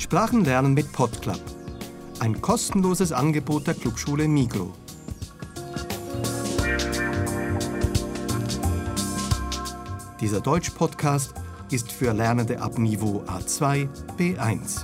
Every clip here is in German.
Sprachenlernen mit PodClub. Ein kostenloses Angebot der Clubschule Migros. Dieser Deutsch-Podcast ist für Lernende ab Niveau A2, B1.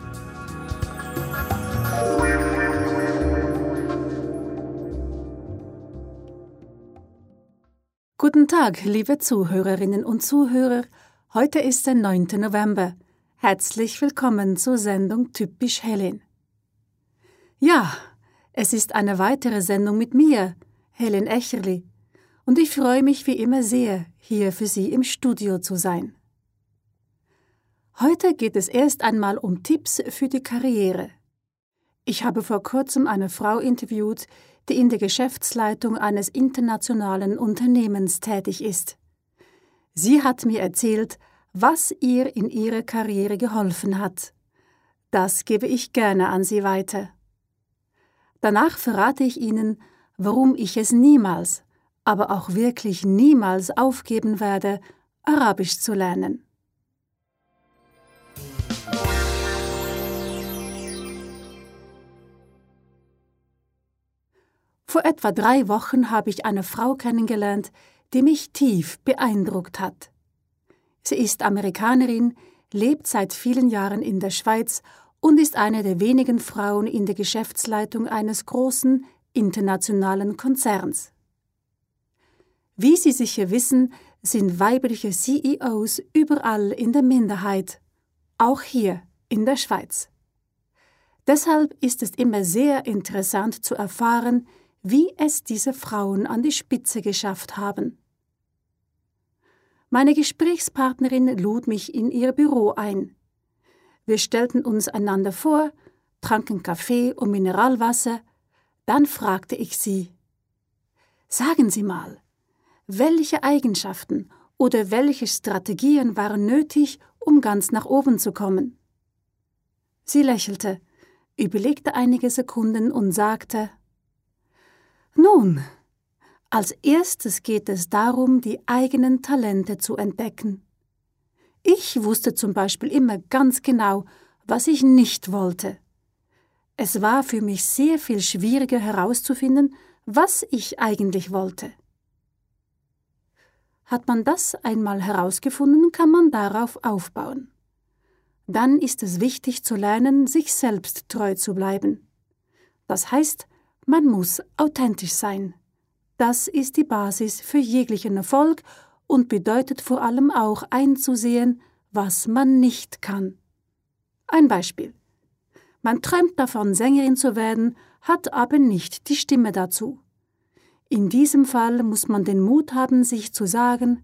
Guten Tag, liebe Zuhörerinnen und Zuhörer. Heute ist der 9. November. Herzlich willkommen zur Sendung Typisch Helen. Ja, es ist eine weitere Sendung mit mir, Helen Echerli, und ich freue mich wie immer sehr, hier für Sie im Studio zu sein. Heute geht es erst einmal um Tipps für die Karriere. Ich habe vor kurzem eine Frau interviewt, die in der Geschäftsleitung eines internationalen Unternehmens tätig ist. Sie hat mir erzählt, was ihr in ihrer Karriere geholfen hat. Das gebe ich gerne an Sie weiter. Danach verrate ich Ihnen, warum ich es niemals, aber auch wirklich niemals aufgeben werde, Arabisch zu lernen. Vor etwa 3 Wochen habe ich eine Frau kennengelernt, die mich tief beeindruckt hat. Sie ist Amerikanerin, lebt seit vielen Jahren in der Schweiz und ist eine der wenigen Frauen in der Geschäftsleitung eines großen internationalen Konzerns. Wie Sie sicher wissen, sind weibliche CEOs überall in der Minderheit, auch hier in der Schweiz. Deshalb ist es immer sehr interessant zu erfahren, wie es diese Frauen an die Spitze geschafft haben. Meine Gesprächspartnerin lud mich in ihr Büro ein. Wir stellten uns einander vor, tranken Kaffee und Mineralwasser, dann fragte ich sie: Sagen Sie mal, welche Eigenschaften oder welche Strategien waren nötig, um ganz nach oben zu kommen? Sie lächelte, überlegte einige Sekunden und sagte: Nun, als erstes geht es darum, die eigenen Talente zu entdecken. Ich wusste zum Beispiel immer ganz genau, was ich nicht wollte. Es war für mich sehr viel schwieriger herauszufinden, was ich eigentlich wollte. Hat man das einmal herausgefunden, kann man darauf aufbauen. Dann ist es wichtig zu lernen, sich selbst treu zu bleiben. Das heißt, man muss authentisch sein. Das ist die Basis für jeglichen Erfolg und bedeutet vor allem auch einzusehen, was man nicht kann. Ein Beispiel. Man träumt davon, Sängerin zu werden, hat aber nicht die Stimme dazu. In diesem Fall muss man den Mut haben, sich zu sagen: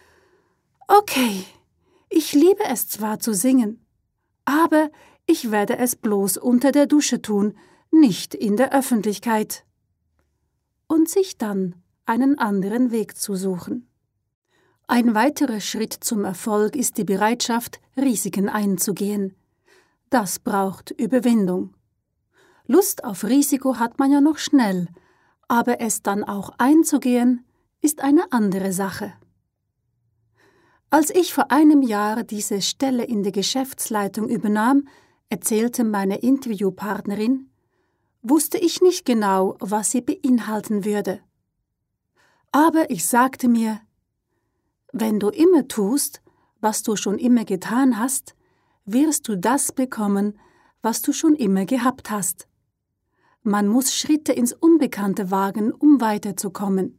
Okay, ich liebe es zwar zu singen, aber ich werde es bloß unter der Dusche tun, nicht in der Öffentlichkeit. Und sich dann einen anderen Weg zu suchen. Ein weiterer Schritt zum Erfolg ist die Bereitschaft, Risiken einzugehen. Das braucht Überwindung. Lust auf Risiko hat man ja noch schnell, aber es dann auch einzugehen, ist eine andere Sache. Als ich vor einem Jahr diese Stelle in der Geschäftsleitung übernahm, erzählte meine Interviewpartnerin, wusste ich nicht genau, was sie beinhalten würde. Aber ich sagte mir: Wenn du immer tust, was du schon immer getan hast, wirst du das bekommen, was du schon immer gehabt hast. Man muss Schritte ins Unbekannte wagen, um weiterzukommen.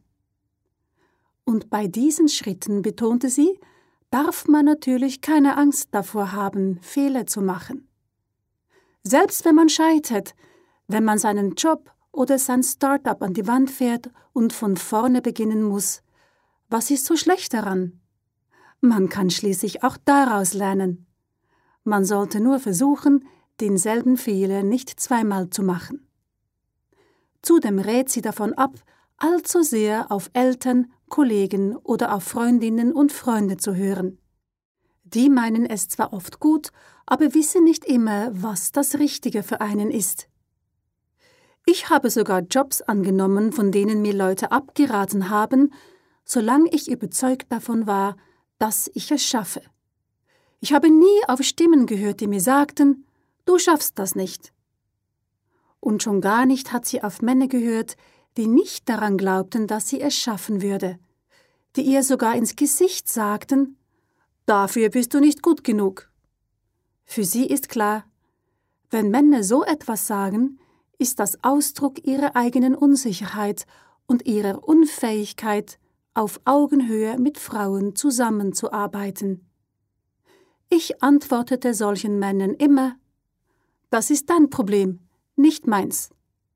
Und bei diesen Schritten, betonte sie, darf man natürlich keine Angst davor haben, Fehler zu machen. Selbst wenn man scheitert, wenn man seinen Job oder sein Start-up an die Wand fährt und von vorne beginnen muss, was ist so schlecht daran? Man kann schließlich auch daraus lernen. Man sollte nur versuchen, denselben Fehler nicht zweimal zu machen. Zudem rät sie davon ab, allzu sehr auf Eltern, Kollegen oder auf Freundinnen und Freunde zu hören. Die meinen es zwar oft gut, aber wissen nicht immer, was das Richtige für einen ist. Ich habe sogar Jobs angenommen, von denen mir Leute abgeraten haben, solange ich überzeugt davon war, dass ich es schaffe. Ich habe nie auf Stimmen gehört, die mir sagten: Du schaffst das nicht. Und schon gar nicht hat sie auf Männer gehört, die nicht daran glaubten, dass sie es schaffen würde, die ihr sogar ins Gesicht sagten, dafür bist du nicht gut genug. Für sie ist klar, wenn Männer so etwas sagen, ist das Ausdruck ihrer eigenen Unsicherheit und ihrer Unfähigkeit, auf Augenhöhe mit Frauen zusammenzuarbeiten. Ich antwortete solchen Männern immer, das ist dein Problem, nicht meins.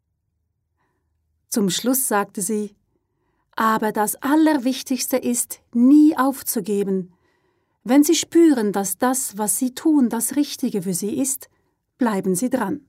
Zum Schluss sagte sie, aber das Allerwichtigste ist, nie aufzugeben. Wenn Sie spüren, dass das, was Sie tun, das Richtige für Sie ist, bleiben Sie dran.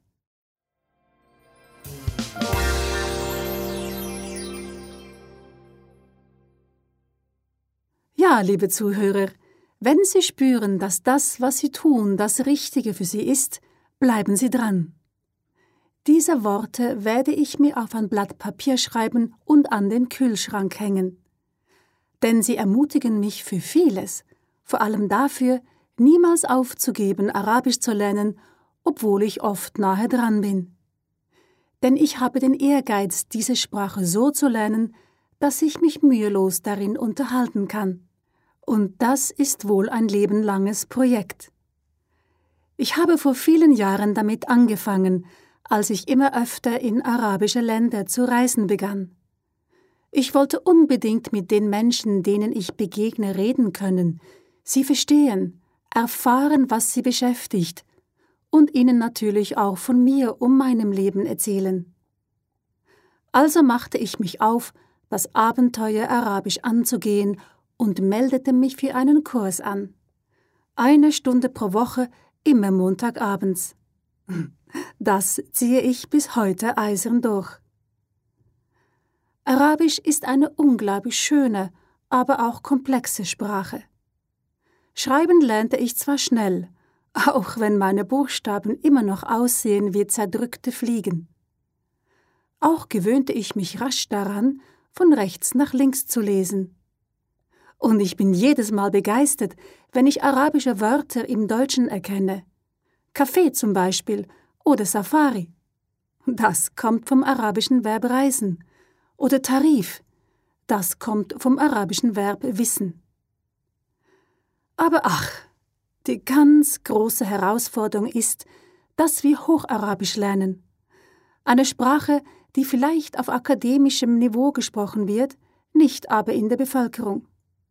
Ja, liebe Zuhörer, wenn Sie spüren, dass das, was Sie tun, das Richtige für Sie ist, bleiben Sie dran. Diese Worte werde ich mir auf ein Blatt Papier schreiben und an den Kühlschrank hängen. Denn sie ermutigen mich für vieles, vor allem dafür, niemals aufzugeben, Arabisch zu lernen, obwohl ich oft nahe dran bin. Denn ich habe den Ehrgeiz, diese Sprache so zu lernen, dass ich mich mühelos darin unterhalten kann. Und das ist wohl ein lebenlanges Projekt. Ich habe vor vielen Jahren damit angefangen, als ich immer öfter in arabische Länder zu reisen begann. Ich wollte unbedingt mit den Menschen, denen ich begegne, reden können, sie verstehen, erfahren, was sie beschäftigt und ihnen natürlich auch von mir um meinem Leben erzählen. Also machte ich mich auf, das Abenteuer Arabisch anzugehen und meldete mich für einen Kurs an. 1 Stunde pro Woche, immer Montagabends. Das ziehe ich bis heute eisern durch. Arabisch ist eine unglaublich schöne, aber auch komplexe Sprache. Schreiben lernte ich zwar schnell, auch wenn meine Buchstaben immer noch aussehen wie zerdrückte Fliegen. Auch gewöhnte ich mich rasch daran, von rechts nach links zu lesen. Und ich bin jedes Mal begeistert, wenn ich arabische Wörter im Deutschen erkenne. Kaffee zum Beispiel oder Safari. Das kommt vom arabischen Verb reisen. Oder Tarif. Das kommt vom arabischen Verb wissen. Aber ach, die ganz große Herausforderung ist, dass wir Hocharabisch lernen. Eine Sprache, die vielleicht auf akademischem Niveau gesprochen wird, nicht aber in der Bevölkerung.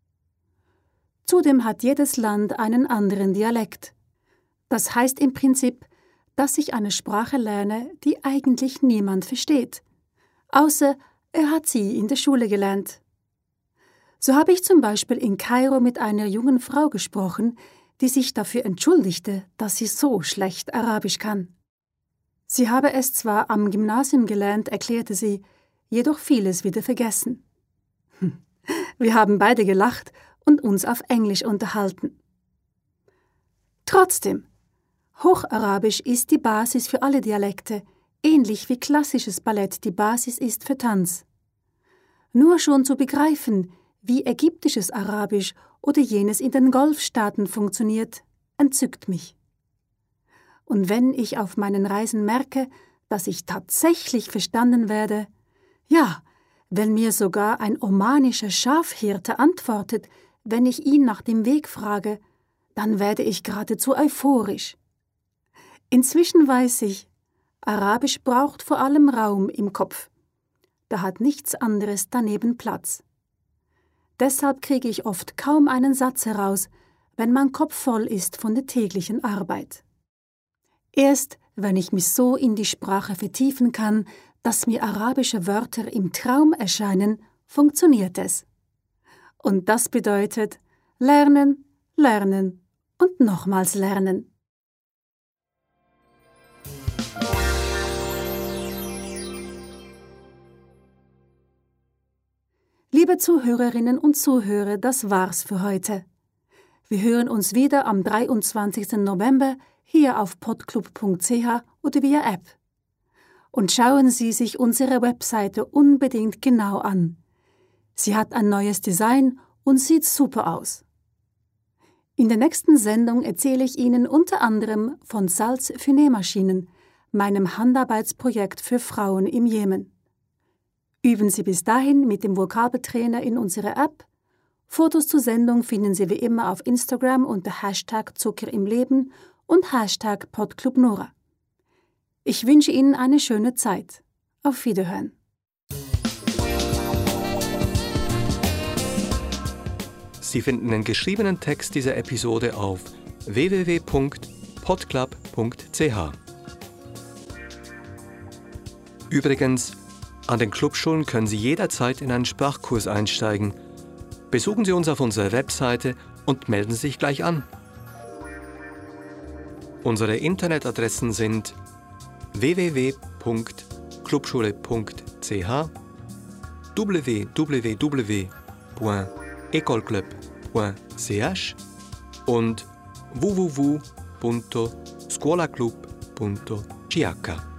Zudem hat jedes Land einen anderen Dialekt. Das heißt im Prinzip, dass ich eine Sprache lerne, die eigentlich niemand versteht, außer er hat sie in der Schule gelernt. So habe ich zum Beispiel in Kairo mit einer jungen Frau gesprochen, die sich dafür entschuldigte, dass sie so schlecht Arabisch kann. Sie habe es zwar am Gymnasium gelernt, erklärte sie, jedoch vieles wieder vergessen. Wir haben beide gelacht und uns auf Englisch unterhalten. Trotzdem, Hocharabisch ist die Basis für alle Dialekte, ähnlich wie klassisches Ballett die Basis ist für Tanz. Nur schon zu begreifen, wie ägyptisches Arabisch oder jenes in den Golfstaaten funktioniert, entzückt mich. Und wenn ich auf meinen Reisen merke, dass ich tatsächlich verstanden werde, ja, wenn mir sogar ein omanischer Schafhirte antwortet, wenn ich ihn nach dem Weg frage, dann werde ich geradezu euphorisch. Inzwischen weiß ich, Arabisch braucht vor allem Raum im Kopf. Da hat nichts anderes daneben Platz. Deshalb kriege ich oft kaum einen Satz heraus, wenn mein Kopf voll ist von der täglichen Arbeit. Erst wenn ich mich so in die Sprache vertiefen kann, dass mir arabische Wörter im Traum erscheinen, funktioniert es. Und das bedeutet lernen, lernen und nochmals lernen. Liebe Zuhörerinnen und Zuhörer, das war's für heute. Wir hören uns wieder am 23. November hier auf podclub.ch oder via App. Und schauen Sie sich unsere Webseite unbedingt genau an. Sie hat ein neues Design und sieht super aus. In der nächsten Sendung erzähle ich Ihnen unter anderem von Salz für Nähmaschinen, meinem Handarbeitsprojekt für Frauen im Jemen. Üben Sie bis dahin mit dem Vokabeltrainer in unserer App. Fotos zur Sendung finden Sie wie immer auf Instagram unter #Zucker im Leben und #PodClubNora. Ich wünsche Ihnen eine schöne Zeit. Auf Wiederhören. Sie finden den geschriebenen Text dieser Episode auf www.podclub.ch. Übrigens, an den Clubschulen können Sie jederzeit in einen Sprachkurs einsteigen. Besuchen Sie uns auf unserer Webseite und melden Sie sich gleich an. Unsere Internetadressen sind www.clubschule.ch, www.ecolclub.ch und www.scuolaclub.ch.